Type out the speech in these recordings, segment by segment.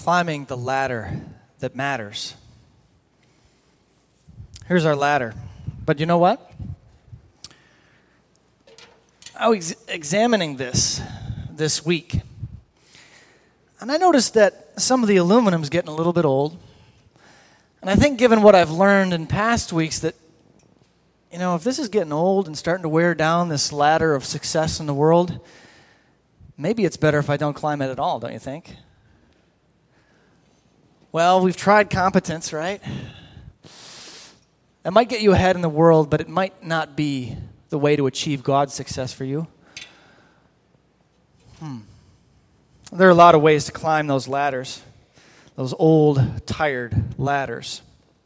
climbing the ladder that matters. Here's our ladder. But you know what? I was examining this week, and I noticed that some of the aluminum's getting a little bit old. And I think given what I've learned in past weeks that, if this is getting old and starting to wear down this ladder of success in the world, maybe it's better if I don't climb it at all, don't you think? Well, we've tried competence, right? It might get you ahead in the world, but it might not be the way to achieve God's success for you. There are a lot of ways to climb those ladders, those old, tired ladders.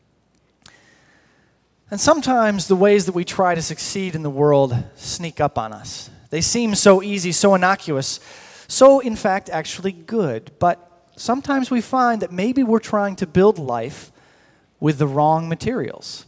And sometimes the ways that we try to succeed in the world sneak up on us. They seem so easy, so innocuous, so in fact actually good. But sometimes we find that maybe we're trying to build life with the wrong materials.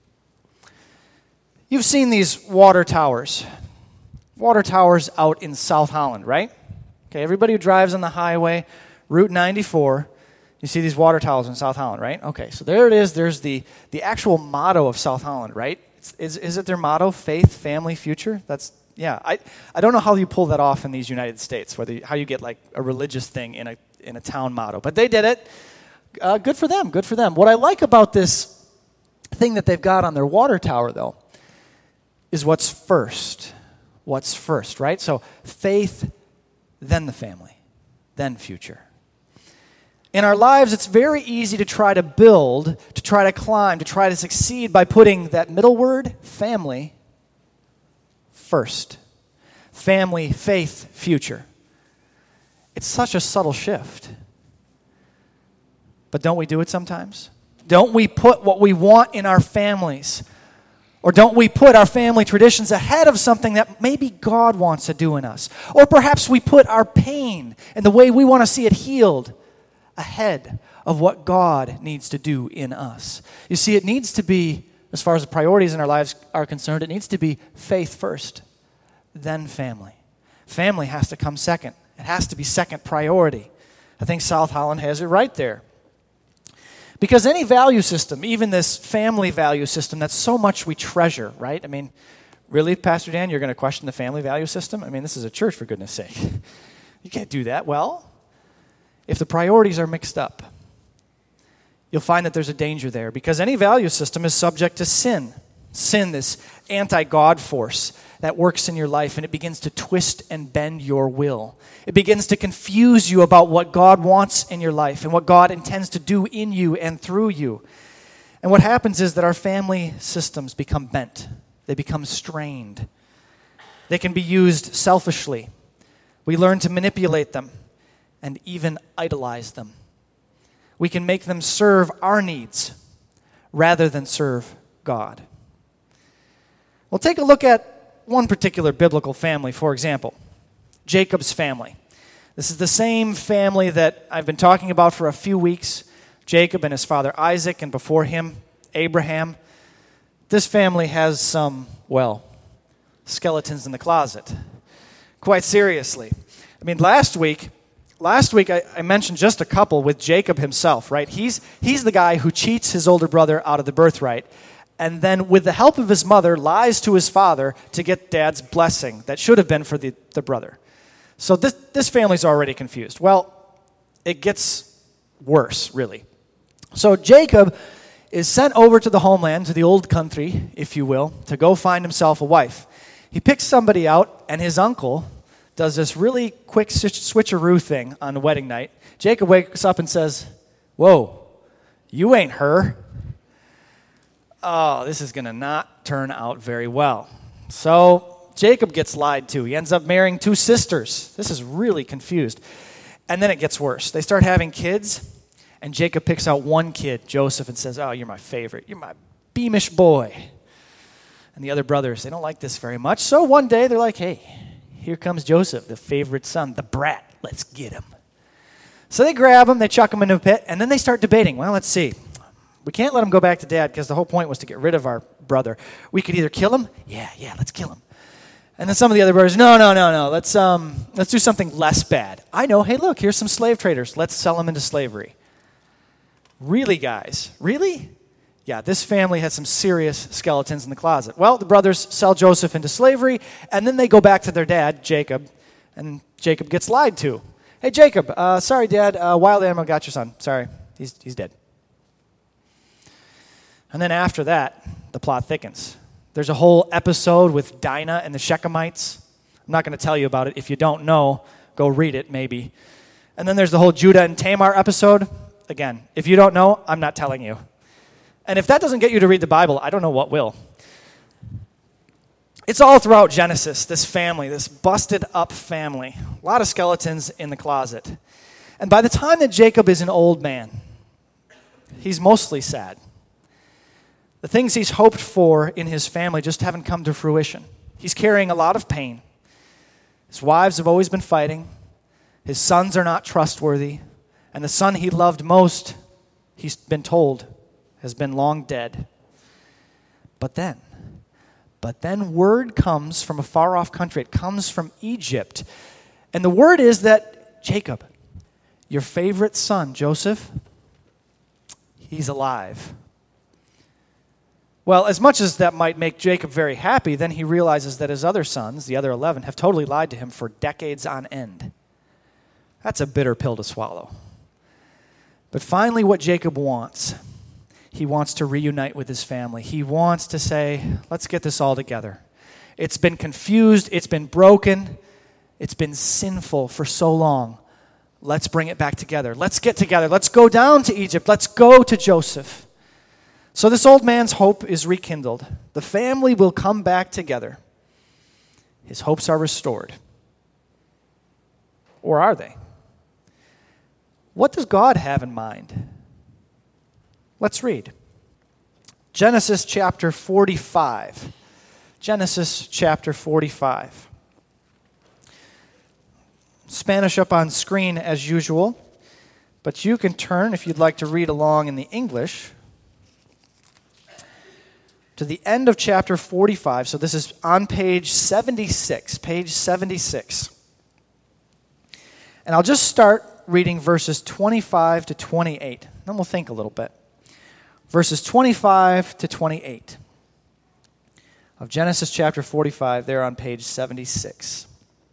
You've seen these water towers out in South Holland, right? Okay, everybody who drives on the highway, Route 94, you see these water towers in South Holland, right? Okay, so there it is. There's the actual motto of South Holland, right? Is it their motto? Faith, family, future? I don't know how you pull that off in these United States, how you get like a religious thing in a town motto. But they did it. Good for them, good for them. What I like about this thing that they've got on their water tower, though, is what's first, right? So faith, then the family, then future. In our lives, it's very easy to try to build, to try to climb, to try to succeed by putting that middle word, family, first. Family, faith, future. It's such a subtle shift. But don't we do it sometimes? Don't we put what we want in our families? Or don't we put our family traditions ahead of something that maybe God wants to do in us? Or perhaps we put our pain and the way we want to see it healed ahead of what God needs to do in us. You see, it needs to be, as far as the priorities in our lives are concerned, it needs to be faith first, then family. Family has to come second. It has to be second priority. I think South Holland has it right there. Because any value system, even this family value system, that's so much we treasure, right? I mean, really, Pastor Dan, you're going to question the family value system? I mean, this is a church, for goodness sake. You can't do that. Well, if the priorities are mixed up, you'll find that there's a danger there, because any value system is subject to sin. Sin, this anti-God force that works in your life, and it begins to twist and bend your will. It begins to confuse you about what God wants in your life and what God intends to do in you and through you. And what happens is that our family systems become bent. They become strained. They can be used selfishly. We learn to manipulate them and even idolize them. We can make them serve our needs rather than serve God. Well, take a look at one particular biblical family, for example, Jacob's family. This is the same family that I've been talking about for a few weeks. Jacob and his father Isaac, and before him, Abraham. This family has some, skeletons in the closet. Quite seriously. I mean, last week I mentioned just a couple with Jacob himself, right? He's the guy who cheats his older brother out of the birthright, and then with the help of his mother, lies to his father to get dad's blessing that should have been for the brother. So this family's already confused. Well, it gets worse, really. So Jacob is sent over to the homeland, to the old country, if you will, to go find himself a wife. He picks somebody out, and his uncle does this really quick switcheroo thing on the wedding night. Jacob wakes up and says, "Whoa, you ain't her." Oh, this is going to not turn out very well. So Jacob gets lied to. He ends up marrying two sisters. This is really confused. And then it gets worse. They start having kids, and Jacob picks out one kid, Joseph, and says, "Oh, you're my favorite. You're my beamish boy." And the other brothers, they don't like this very much. So one day they're like, "Hey, here comes Joseph, the favorite son, the brat. Let's get him." So they grab him, they chuck him into a pit, and then they start debating. Well, let's see. We can't let him go back to dad because the whole point was to get rid of our brother. We could either kill him. Yeah, let's kill him. And then some of the other brothers, no. Let's do something less bad. I know, hey, look, here's some slave traders. Let's sell them into slavery. Really, guys? Really? Yeah, this family had some serious skeletons in the closet. Well, the brothers sell Joseph into slavery, and then they go back to their dad, Jacob, and Jacob gets lied to. Hey, Jacob, sorry, Dad, wild animal got your son. Sorry, he's dead. And then after that, the plot thickens. There's a whole episode with Dinah and the Shechemites. I'm not going to tell you about it. If you don't know, go read it, maybe. And then there's the whole Judah and Tamar episode. Again, if you don't know, I'm not telling you. And if that doesn't get you to read the Bible, I don't know what will. It's all throughout Genesis, this family, this busted up family. A lot of skeletons in the closet. And by the time that Jacob is an old man, he's mostly sad. The things he's hoped for in his family just haven't come to fruition. He's carrying a lot of pain. His wives have always been fighting. His sons are not trustworthy. And the son he loved most, he's been told, has been long dead. But then word comes from a far-off country. It comes from Egypt. And the word is that Jacob, your favorite son, Joseph, he's alive. Well, as much as that might make Jacob very happy, then he realizes that his other sons, the other 11, have totally lied to him for decades on end. That's a bitter pill to swallow. But finally, what Jacob wants, he wants to reunite with his family. He wants to say, let's get this all together. It's been confused. It's been broken. It's been sinful for so long. Let's bring it back together. Let's get together. Let's go down to Egypt. Let's go to Joseph. So this old man's hope is rekindled. The family will come back together. His hopes are restored. Or are they? What does God have in mind? Let's read. Genesis chapter 45. Genesis chapter 45. Spanish up on screen as usual, but you can turn, if you'd like to read along in the English, to the end of chapter 45. So this is on page 76. Page 76. And I'll just start reading verses 25 to 28. Then we'll think a little bit. Verses 25 to 28 of Genesis chapter 45, there on page 76.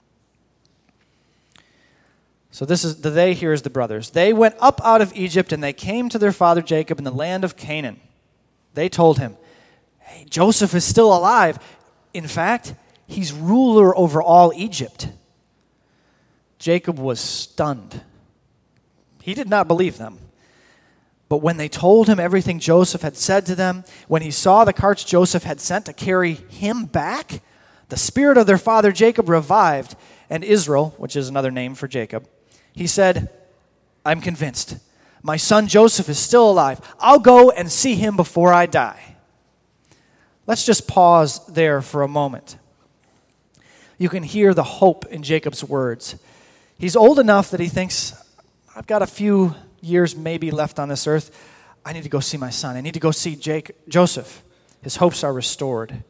So this is the they here is the brothers. They went up out of Egypt and they came to their father Jacob in the land of Canaan. They told him, hey, Joseph is still alive. In fact, he's ruler over all Egypt. Jacob was stunned. He did not believe them. But when they told him everything Joseph had said to them, when he saw the carts Joseph had sent to carry him back, the spirit of their father Jacob revived, and Israel, which is another name for Jacob, he said, I'm convinced. My son Joseph is still alive. I'll go and see him before I die. Let's just pause there for a moment. You can hear the hope in Jacob's words. He's old enough that he thinks, I've got a few years maybe left on this earth. I need to go see my son. I need to go see Joseph. His hopes are restored.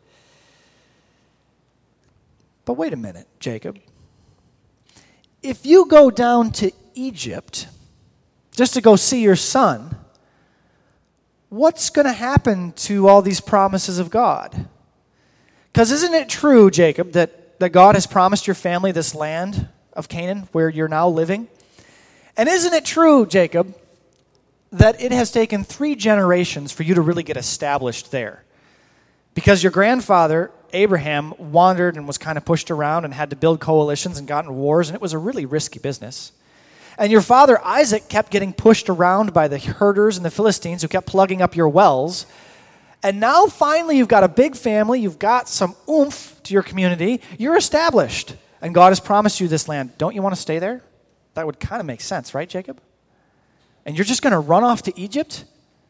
But wait a minute, Jacob. If you go down to Egypt just to go see your son, what's going to happen to all these promises of God? Because isn't it true, Jacob, that God has promised your family this land of Canaan where you're now living? And isn't it true, Jacob, that it has taken 3 generations for you to really get established there? Because your grandfather, Abraham, wandered and was kind of pushed around and had to build coalitions and got in wars, and it was a really risky business. And your father, Isaac, kept getting pushed around by the herders and the Philistines who kept plugging up your wells. And now finally you've got a big family, you've got some oomph to your community, you're established, and God has promised you this land. Don't you want to stay there? That would kind of make sense, right, Jacob? And you're just going to run off to Egypt?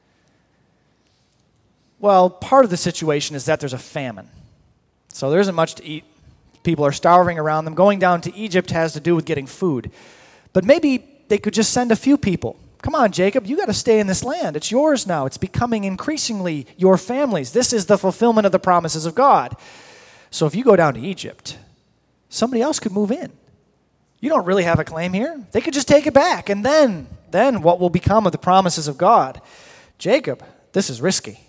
Well, part of the situation is that there's a famine. So there isn't much to eat. People are starving around them. Going down to Egypt has to do with getting food. But maybe they could just send a few people. Come on, Jacob, you got to stay in this land. It's yours now. It's becoming increasingly your family's. This is the fulfillment of the promises of God. So if you go down to Egypt, somebody else could move in. You don't really have a claim here. They could just take it back. And then what will become of the promises of God? Jacob, this is risky.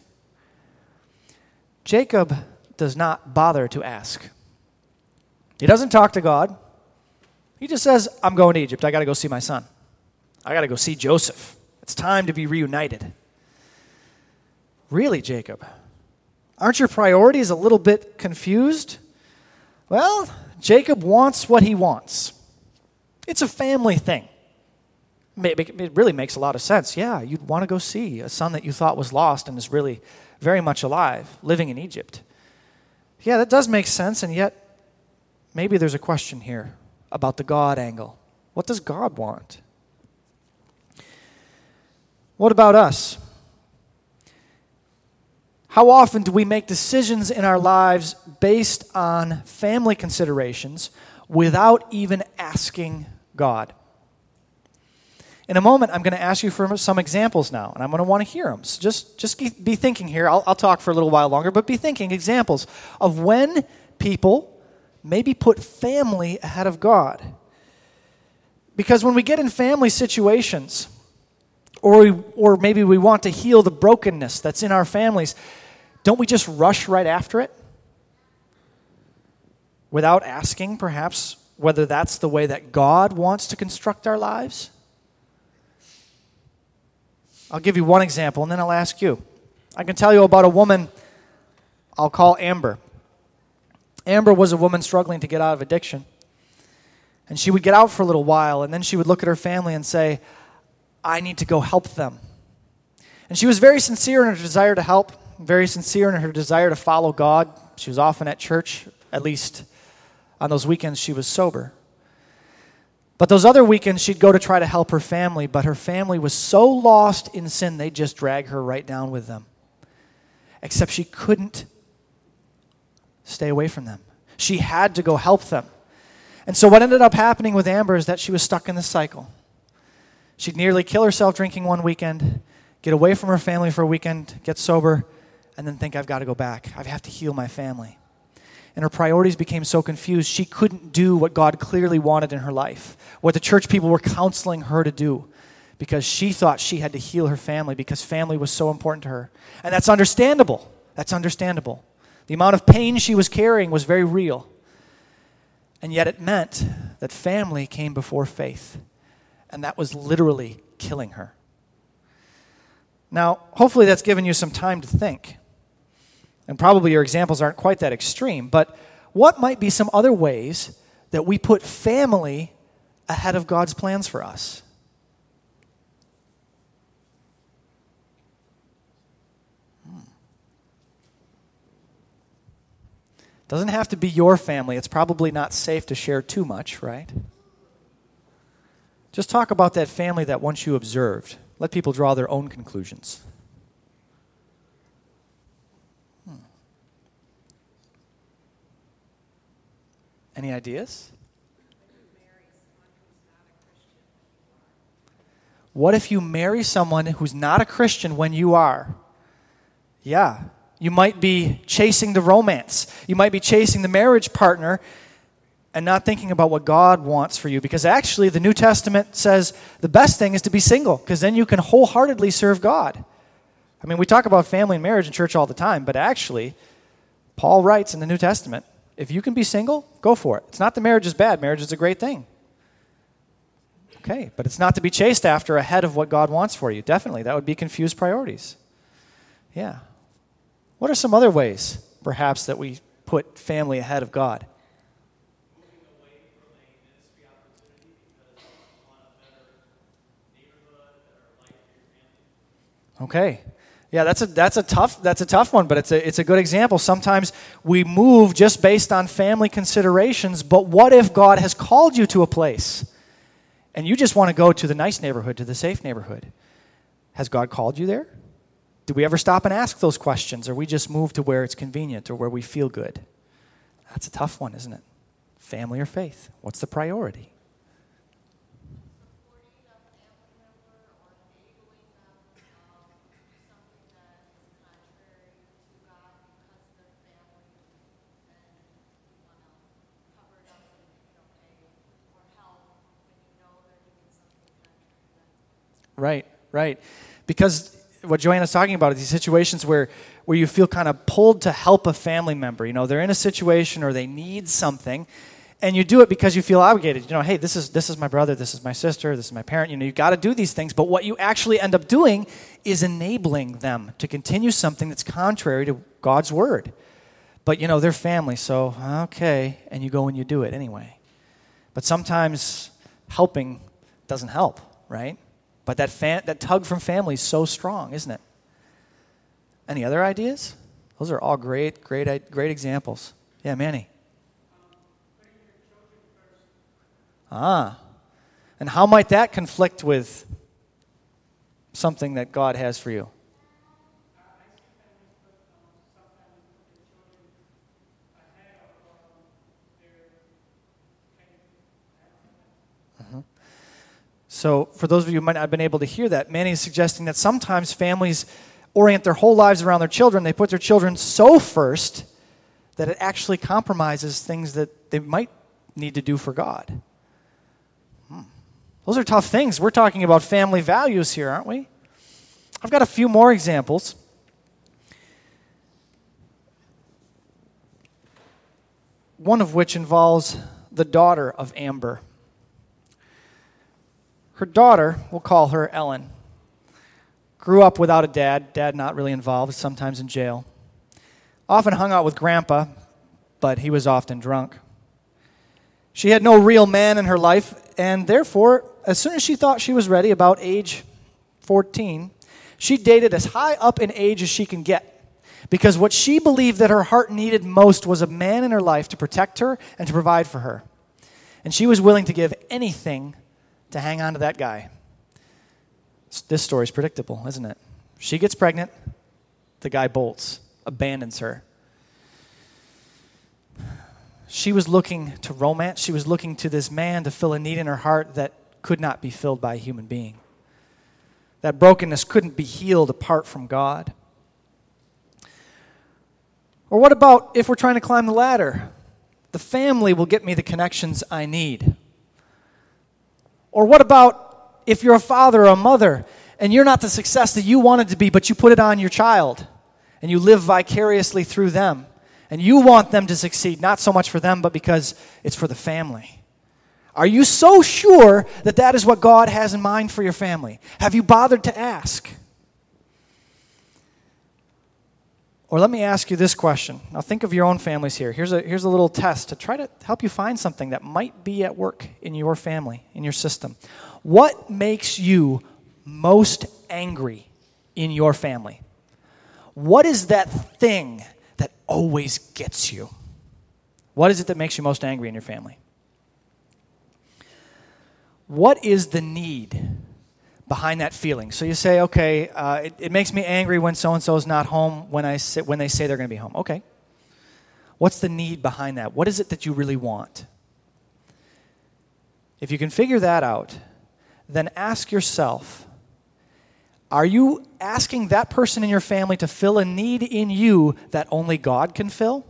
Jacob does not bother to ask. He doesn't talk to God. He just says, I'm going to Egypt. I got to go see my son. I got to go see Joseph. It's time to be reunited. Really, Jacob? Aren't your priorities a little bit confused? Well, Jacob wants what he wants. It's a family thing. It really makes a lot of sense. Yeah, you'd want to go see a son that you thought was lost and is really very much alive, living in Egypt. Yeah, that does make sense, and yet maybe there's a question here about the God angle. What does God want? What about us? How often do we make decisions in our lives based on family considerations without even asking God? In a moment, I'm going to ask you for some examples now, and I'm going to want to hear them. So just be thinking here. I'll talk for a little while longer, but be thinking examples of when people maybe put family ahead of God. Because when we get in family situations, or maybe we want to heal the brokenness that's in our families, don't we just rush right after it? Without asking, perhaps, whether that's the way that God wants to construct our lives? I'll give you one example, and then I'll ask you. I can tell you about a woman I'll call Amber. Amber was a woman struggling to get out of addiction. And she would get out for a little while, and then she would look at her family and say, I need to go help them. And she was very sincere in her desire to help, very sincere in her desire to follow God. She was often at church, at least on those weekends she was sober. But those other weekends she'd go to try to help her family, but her family was so lost in sin they'd just drag her right down with them. Except she couldn't stay away from them. She had to go help them. And so what ended up happening with Amber is that she was stuck in this cycle. She'd nearly kill herself drinking one weekend, get away from her family for a weekend, get sober, and then think, I've got to go back. I have to heal my family. And her priorities became so confused, she couldn't do what God clearly wanted in her life, what the church people were counseling her to do, because she thought she had to heal her family because family was so important to her. And that's understandable. That's understandable. The amount of pain she was carrying was very real. And yet it meant that family came before faith. And that was literally killing her. Now, hopefully that's given you some time to think. And probably your examples aren't quite that extreme, but what might be some other ways that we put family ahead of God's plans for us? Doesn't have to be your family. It's probably not safe to share too much, right? Just talk about that family that once you observed. Let people draw their own conclusions. Any ideas? What if you marry someone who's not a Christian when you are? Yeah, you might be chasing the romance. You might be chasing the marriage partner and not thinking about what God wants for you. Because actually, the New Testament says the best thing is to be single, because then you can wholeheartedly serve God. I mean, we talk about family and marriage in church all the time, but actually, Paul writes in the New Testament, if you can be single, go for it. It's not that marriage is bad. Marriage is a great thing. Okay, but it's not to be chased after ahead of what God wants for you. Definitely, that would be confused priorities. Yeah. What are some other ways, perhaps, that we put family ahead of God? Okay. Yeah, that's a tough one, but it's a good example. Sometimes we move just based on family considerations, but what if God has called you to a place and you just want to go to the nice neighborhood, to the safe neighborhood? Has God called you there? Do we ever stop and ask those questions, or we just move to where it's convenient or where we feel good? That's a tough one, isn't it? Family or faith? What's the priority? Right, right. Because what Joanna's talking about is these situations where you feel kind of pulled to help a family member. You know, they're in a situation or they need something, and you do it because you feel obligated. You know, hey, this is my brother, this is my sister, this is my parent. You know, you got to do these things, but what you actually end up doing is enabling them to continue something that's contrary to God's word. But, you know, they're family, so, okay, and you go and you do it anyway. But sometimes helping doesn't help, right? But that tug from family is so strong, isn't it? Any other ideas? Those are all great examples. Yeah, Manny. And how might that conflict with something that God has for you? So for those of you who might not have been able to hear that, Manny is suggesting that sometimes families orient their whole lives around their children. They put their children so first that it actually compromises things that they might need to do for God. Those are tough things. We're talking about family values here, aren't we? I've got a few more examples. One of which involves the daughter of Amber. Her daughter, we'll call her Ellen, grew up without a dad not really involved, sometimes in jail. Often hung out with Grandpa, but he was often drunk. She had no real man in her life, and therefore, as soon as she thought she was ready, about age 14, she dated as high up in age as she can get, because what she believed that her heart needed most was a man in her life to protect her and to provide for her. And she was willing to give anything to hang on to that guy. This story's predictable, isn't it? She gets pregnant, the guy bolts, abandons her. She was looking to romance. She was looking to this man to fill a need in her heart that could not be filled by a human being. That brokenness couldn't be healed apart from God. Or what about if we're trying to climb the ladder? The family will get me the connections I need. Or what about if you're a father or a mother and you're not the success that you wanted to be, but you put it on your child and you live vicariously through them and you want them to succeed, not so much for them, but because it's for the family. Are you so sure that that is what God has in mind for your family? Have you bothered to ask? Or let me ask you this question. Now think of your own families here. Here's a little test to try to help you find something that might be at work in your family, in your system. What makes you most angry in your family? What is that thing that always gets you? What is it that makes you most angry in your family? What is the need behind that feeling? So you say, okay, it makes me angry when so-and-so is not home when they say they're going to be home. Okay. What's the need behind that? What is it that you really want? If you can figure that out, then ask yourself, are you asking that person in your family to fill a need in you that only God can fill?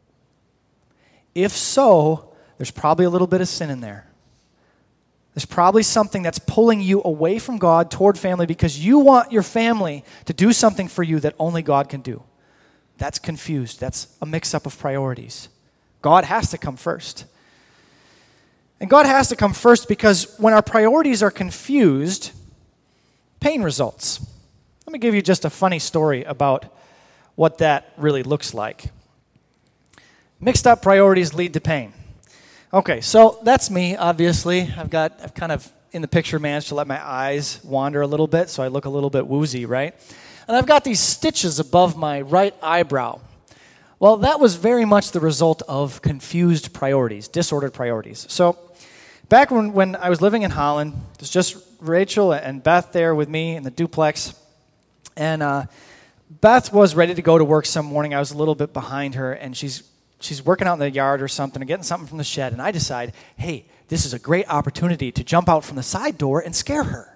If so, there's probably a little bit of sin in there. There's probably something that's pulling you away from God toward family because you want your family to do something for you that only God can do. That's confused. That's a mix-up of priorities. God has to come first. And God has to come first because when our priorities are confused, pain results. Let me give you just a funny story about what that really looks like. Mixed up priorities lead to pain. Okay, so that's me, obviously. I've kind of, in the picture, managed to let my eyes wander a little bit, so I look a little bit woozy, right? And I've got these stitches above my right eyebrow. Well, that was very much the result of confused priorities, disordered priorities. So back when I was living in Holland, there's just Rachel and Beth there with me in the duplex. And Beth was ready to go to work some morning. I was a little bit behind her, and she's working out in the yard or something, or getting something from the shed, and I decide, hey, this is a great opportunity to jump out from the side door and scare her.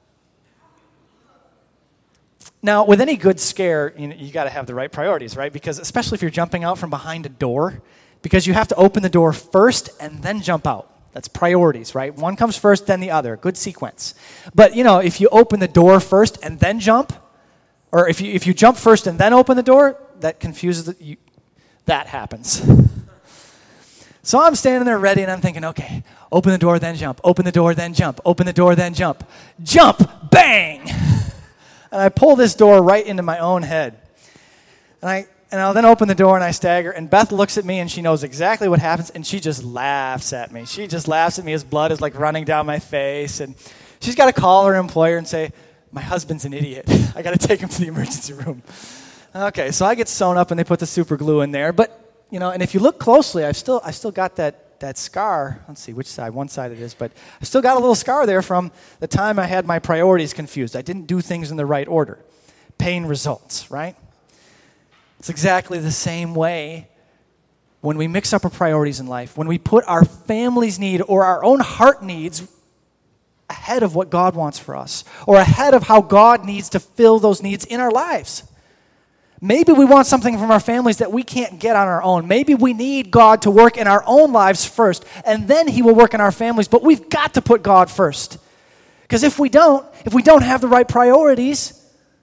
Now, with any good scare, you got to have the right priorities, right? Because especially if you're jumping out from behind a door, because you have to open the door first and then jump out. That's priorities, right? One comes first, then the other. Good sequence. But, if you open the door first and then jump, or if you jump first and then open the door, that confuses that happens. So I'm standing there ready, and I'm thinking, okay, open the door, then jump. Open the door, then jump. Open the door, then jump. Jump! Bang! And I pull this door right into my own head. And I'll then open the door, and I stagger, and Beth looks at me, and she knows exactly what happens, and she just laughs at me. She just laughs at me as blood is like running down my face, and she's got to call her employer and say, my husband's an idiot. I got to take him to the emergency room. Okay, so I get sewn up, and they put the super glue in there, but, and if you look closely, I still got that scar. Let's see which side, one side it is, but I still got a little scar there from the time I had my priorities confused. I didn't do things in the right order. Pain results, right? It's exactly the same way when we mix up our priorities in life, when we put our family's need or our own heart needs ahead of what God wants for us, or ahead of how God needs to fill those needs in our lives. Maybe we want something from our families that we can't get on our own. Maybe we need God to work in our own lives first, and then He will work in our families, but we've got to put God first. Because if we don't have the right priorities,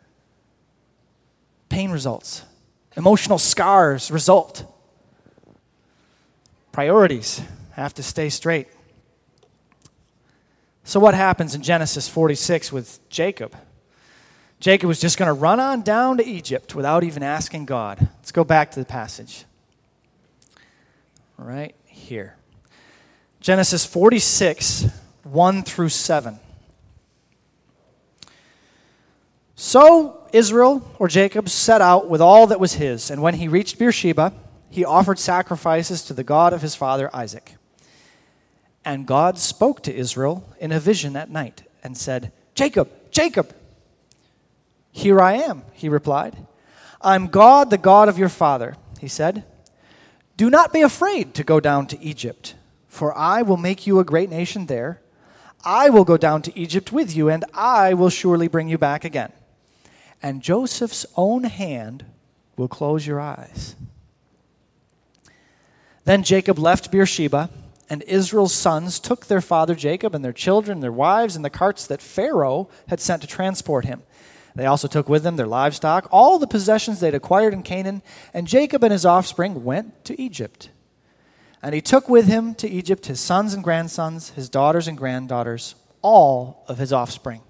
pain results. Emotional scars result. Priorities have to stay straight. So what happens in Genesis 46 with Jacob? Jacob was just going to run on down to Egypt without even asking God. Let's go back to the passage. Right here. Genesis 46, 1 through 7. So Israel, or Jacob, set out with all that was his, and when he reached Beersheba, he offered sacrifices to the God of his father Isaac. And God spoke to Israel in a vision that night and said, Jacob, Jacob. Here I am, he replied. I'm God, the God of your father, he said. Do not be afraid to go down to Egypt, for I will make you a great nation there. I will go down to Egypt with you, and I will surely bring you back again. And Joseph's own hand will close your eyes. Then Jacob left Beersheba, and Israel's sons took their father Jacob and their children, their wives, and the carts that Pharaoh had sent to transport him. They also took with them their livestock, all the possessions they'd acquired in Canaan, and Jacob and his offspring went to Egypt. And he took with him to Egypt his sons and grandsons, his daughters and granddaughters, all of his offspring.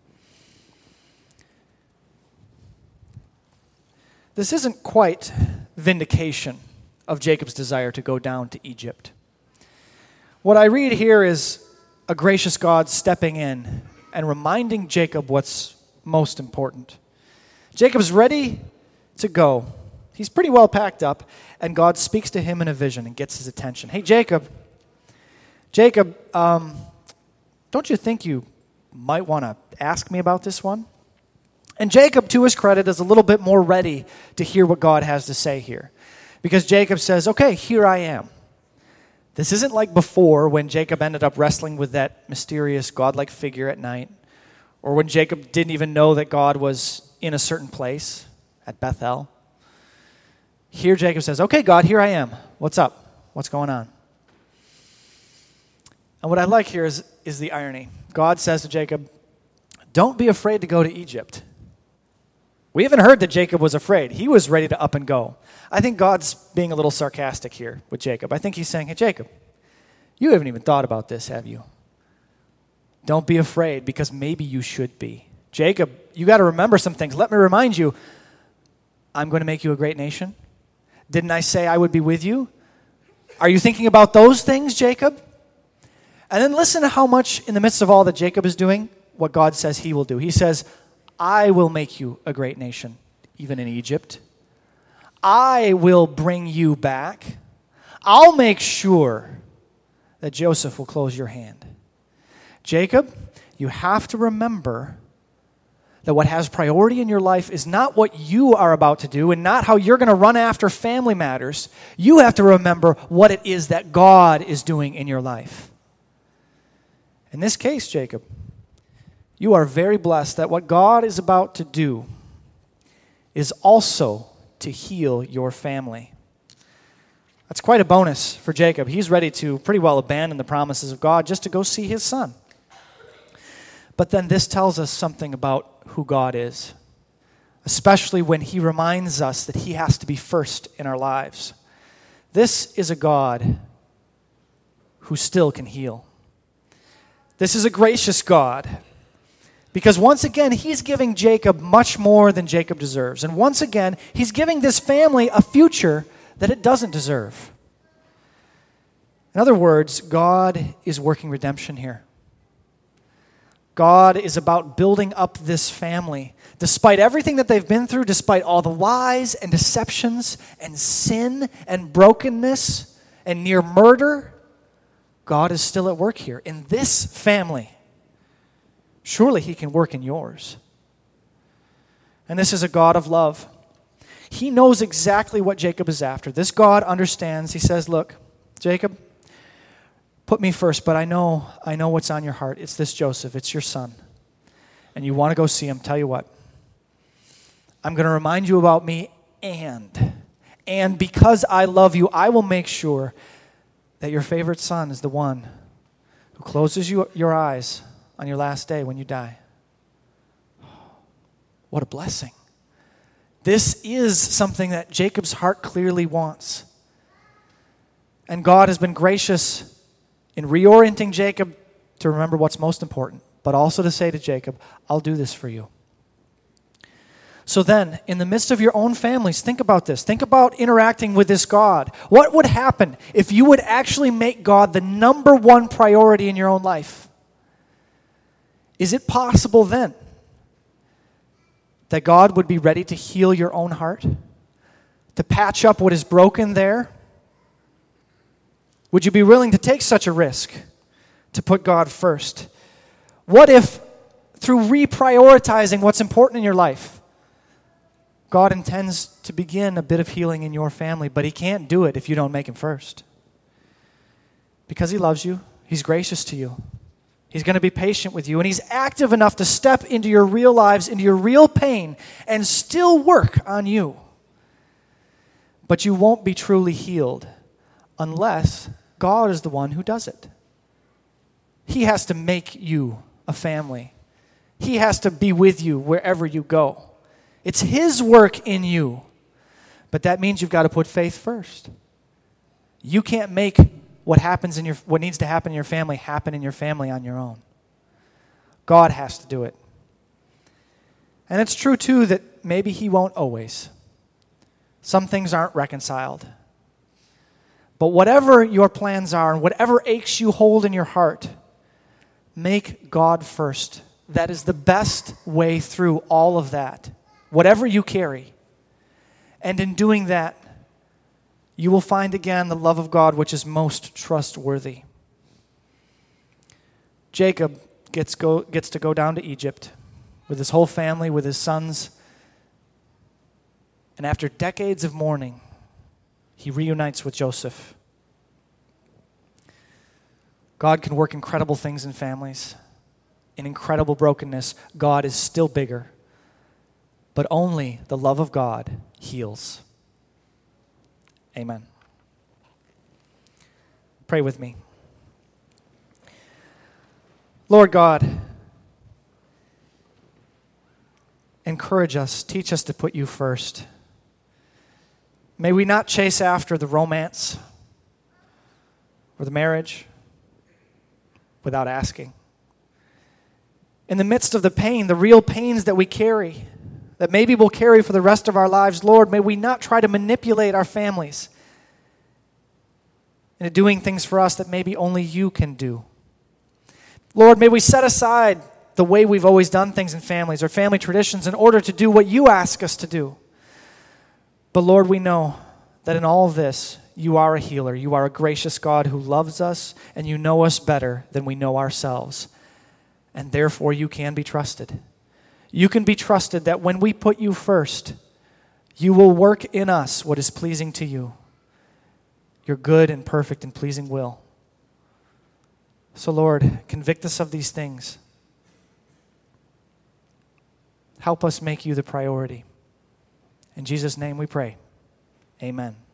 This isn't quite vindication of Jacob's desire to go down to Egypt. What I read here is a gracious God stepping in and reminding Jacob what's most important. Jacob's ready to go. He's pretty well packed up, and God speaks to him in a vision and gets his attention. Hey, Jacob, don't you think you might want to ask me about this one? And Jacob, to his credit, is a little bit more ready to hear what God has to say here. Because Jacob says, okay, here I am. This isn't like before when Jacob ended up wrestling with that mysterious godlike figure at night, or when Jacob didn't even know that God was in a certain place at Bethel. Here Jacob says, okay, God, here I am. What's up? What's going on? And what I like here is the irony. God says to Jacob, don't be afraid to go to Egypt. We haven't heard that Jacob was afraid. He was ready to up and go. I think God's being a little sarcastic here with Jacob. I think he's saying, hey, Jacob, you haven't even thought about this, have you? Don't be afraid, because maybe you should be. Jacob, you got to remember some things. Let me remind you, I'm going to make you a great nation. Didn't I say I would be with you? Are you thinking about those things, Jacob? And then listen to how much in the midst of all that Jacob is doing, what God says he will do. He says, I will make you a great nation, even in Egypt. I will bring you back. I'll make sure that Joseph will close your hand. Jacob, you have to remember that what has priority in your life is not what you are about to do and not how you're going to run after family matters. You have to remember what it is that God is doing in your life. In this case, Jacob, you are very blessed that what God is about to do is also to heal your family. That's quite a bonus for Jacob. He's ready to pretty well abandon the promises of God just to go see his son. But then this tells us something about who God is, especially when he reminds us that he has to be first in our lives. This is a God who still can heal. This is a gracious God, because once again, he's giving Jacob much more than Jacob deserves. And once again, he's giving this family a future that it doesn't deserve. In other words, God is working redemption here. God is about building up this family. Despite everything that they've been through, despite all the lies and deceptions and sin and brokenness and near murder, God is still at work here in this family. Surely he can work in yours. And this is a God of love. He knows exactly what Jacob is after. This God understands. He says, look, Jacob, put me first, but I know what's on your heart. It's this Joseph. It's your son. And you want to go see him. Tell you what. I'm going to remind you about me, and because I love you, I will make sure that your favorite son is the one who closes your eyes on your last day when you die. What a blessing. This is something that Jacob's heart clearly wants. And God has been gracious in reorienting Jacob to remember what's most important, but also to say to Jacob, I'll do this for you. So then, in the midst of your own families, think about this. Think about interacting with this God. What would happen if you would actually make God the number one priority in your own life? Is it possible then that God would be ready to heal your own heart? To patch up what is broken there? Would you be willing to take such a risk to put God first? What if, through reprioritizing what's important in your life, God intends to begin a bit of healing in your family, but he can't do it if you don't make him first? Because he loves you, he's gracious to you. He's going to be patient with you, and he's active enough to step into your real lives, into your real pain, and still work on you. But you won't be truly healed unless God is the one who does it. He has to make you a family. He has to be with you wherever you go. It's his work in you. But that means you've got to put faith first. You can't make what needs to happen in your family on your own. God has to do it. And it's true too that maybe he won't always. Some things aren't reconciled. But whatever your plans are and whatever aches you hold in your heart, make God first. That is the best way through all of that. Whatever you carry. And in doing that, you will find again the love of God which is most trustworthy. Jacob gets to go down to Egypt with his whole family, with his sons. And after decades of mourning, he reunites with Joseph. God can work incredible things in families. In incredible brokenness, God is still bigger. But only the love of God heals. Amen. Pray with me. Lord God, encourage us, teach us to put you first. May we not chase after the romance or the marriage without asking. In the midst of the pain, the real pains that we carry, that maybe we'll carry for the rest of our lives, Lord, may we not try to manipulate our families into doing things for us that maybe only you can do. Lord, may we set aside the way we've always done things in families or family traditions in order to do what you ask us to do. But Lord, we know that in all of this, you are a healer. You are a gracious God who loves us, and you know us better than we know ourselves. And therefore, you can be trusted. You can be trusted that when we put you first, you will work in us what is pleasing to you, your good and perfect and pleasing will. So Lord, convict us of these things. Help us make you the priority. In Jesus' name we pray. Amen.